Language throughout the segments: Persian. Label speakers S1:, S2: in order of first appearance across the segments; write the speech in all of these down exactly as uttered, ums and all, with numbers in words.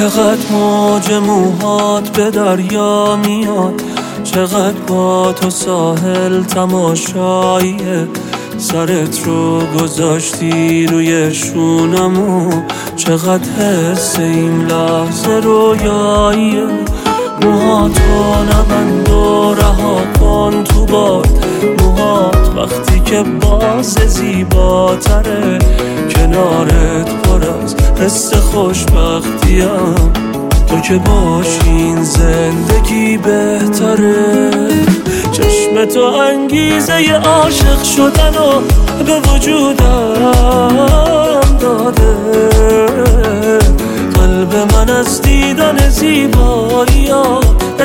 S1: چقدر موج موهات به دریا میاد، چقدر با تو ساحل تماشاییه. سرت رو گذاشتی روی شونمو، چقدر حس این لحظه رویاییه. موهاتو نبند و رها کن تو باد، موهات وقتی که باز زیباتره. کنارت پر از حس خوشبختیم، تو که باشین زندگی بهتره. چشم تو انگیزه ی عاشق شدن و به وجودم داده. قلب من از دیدن زیباییات به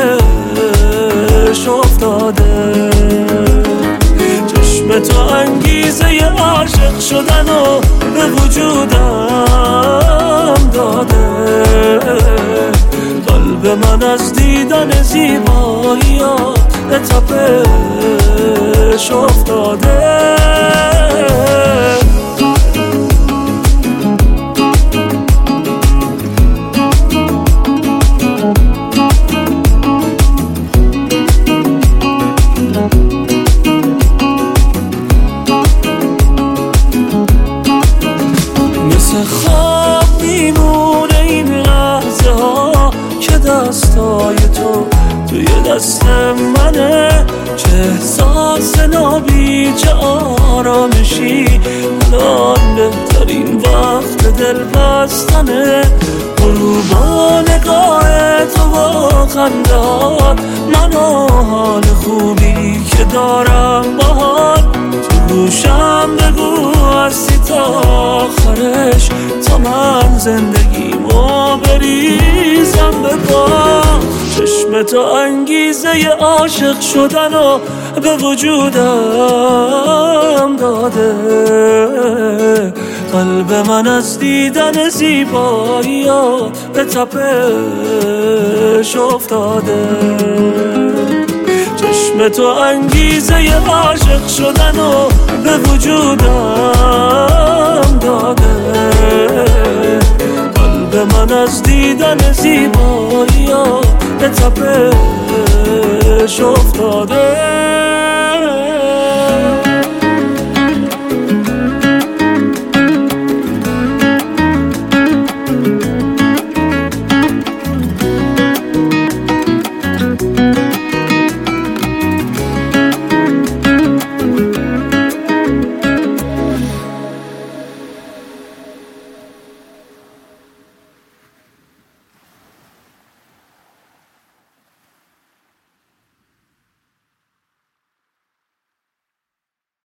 S1: تپش افتاده. چشم تو انگیزه ی عاشق شدن و به وجودم داده. قلب من از دیدن زیباییات به تپش افتاده. مثل خواب میمونه این لحظه ها که دستای تو توی دست منه. چه احساس نابی، چه آرامشی، الان بهترین وقت دل بستنه. غروبا نگاه تو و خندهات، من و حال خوبی که دارم باهات. تو گوشم بگو هستی تا آخرش، تا من زندگیمو بریزم به باد. چشم تو انگیزه ی عاشق شدن و به وجودم داده. قلب من از دیدن زیباییات به تپش افتاده. چشم تو انگیزه ی عاشق شدن و به وجودم داده. قلب من از دیدن زیباییات به تپش افتاده.